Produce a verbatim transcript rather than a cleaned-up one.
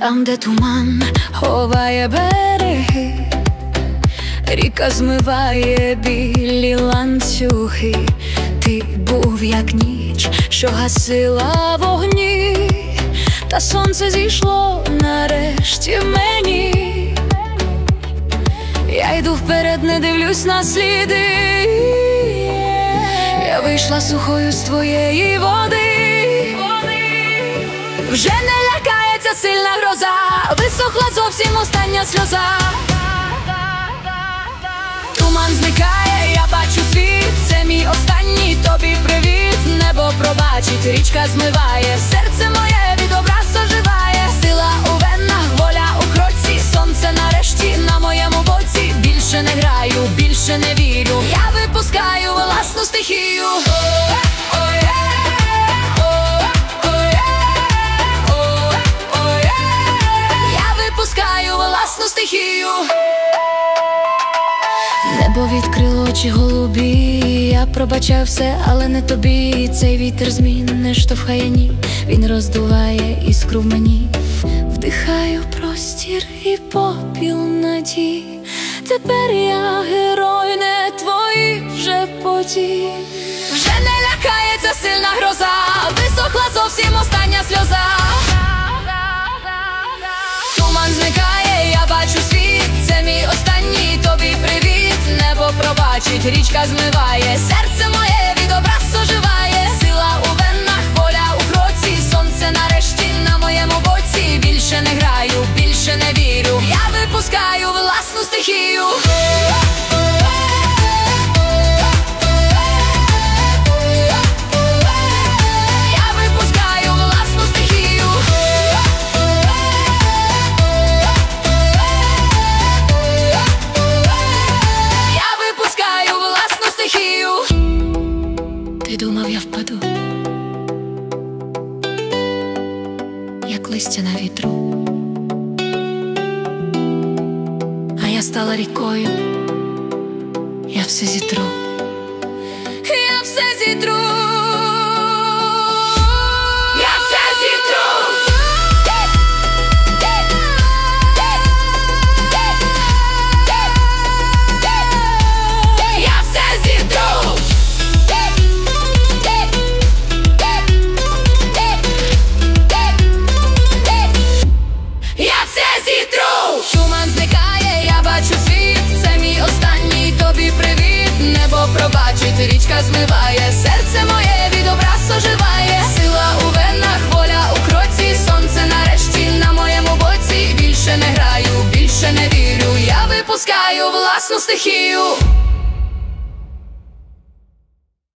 Там, де туман ховає береги, ріка змиває білі ланцюги. Ти був як ніч, що гасила вогні, та сонце зійшло нарешті в мені. Я йду вперед, не дивлюсь на сліди. Я вийшла сухою з твоєї води. Вже не лякається сильна гроза, висохла зовсім остання сльоза. Туман зникає, я бачу світ, це мій останній тобі привіт. Небо пробачить, річка змиває, серце моє від образ оживає. Сила у венах, воля у кроці, сонце нарешті на моєму боці. Більше не граю, більше не вірю, я випускаю власну стихію. Власну стихію. Небо відкрило очі голубі, я пробачаю все, але не тобі. Цей вітер змін не штовхає, ні, він роздуває іскру в мені. Вдихаю простір і попіл надій. Тепер я герой, не твої вже події. Вже не лякається сильна гроза, висохла зовсім остання сльоза. Туман зникає, я бачу світ, це мій останній тобі привіт. Небо пробачить, річка змиває, серце моє від образ оживає. Сила у венах, воля у кроці, сонце нарешті на моєму боці. Більше не граю, більше не вірю, я випускаю власну стихію. Ти думав, я впаду, як листя на вітру, а я стала рікою, я все зітру, я все зітру. Туман зникає, я бачу світ, це мій останній тобі привіт. Небо пробачить, річка змиває, серце моє від образ оживає. Сила у венах, воля у кроці, сонце нарешті на моєму боці. Більше не граю, більше не вірю, я випускаю власну стихію.